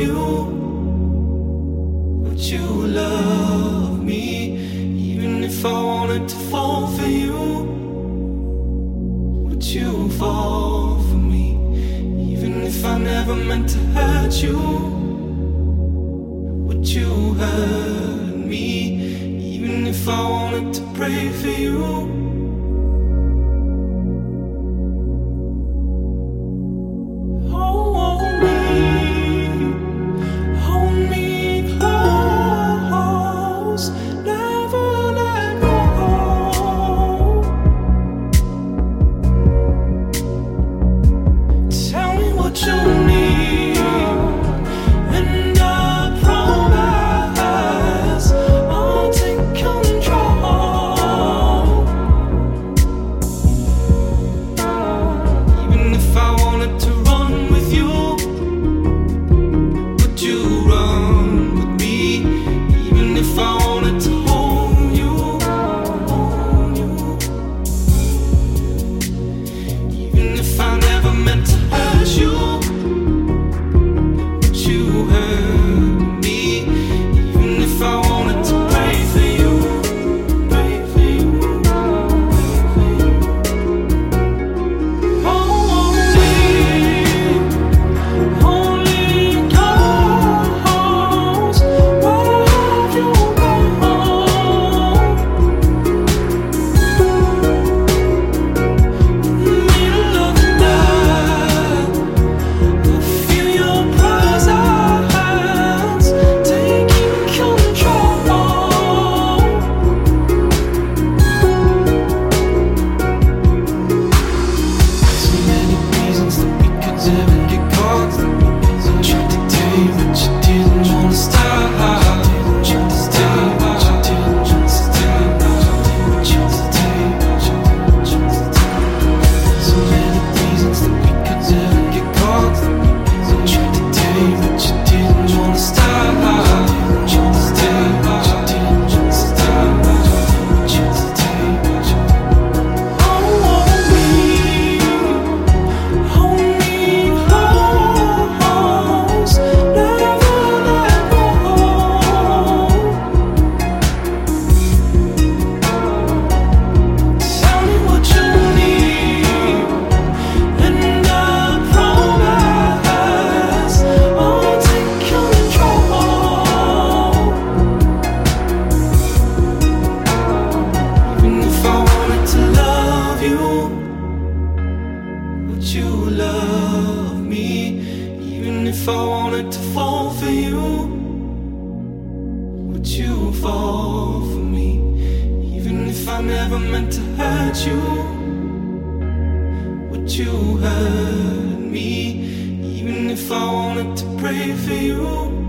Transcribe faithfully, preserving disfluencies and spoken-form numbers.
you? Would you love me even if I wanted to fall for you? Would you fall for me even if I never meant to hurt you? Would you hurt me even if I wanted to pray for you? If I wanted to fall for you, would you fall for me? Even if I never meant to hurt you, would you hurt me? Even if I wanted to pray for you.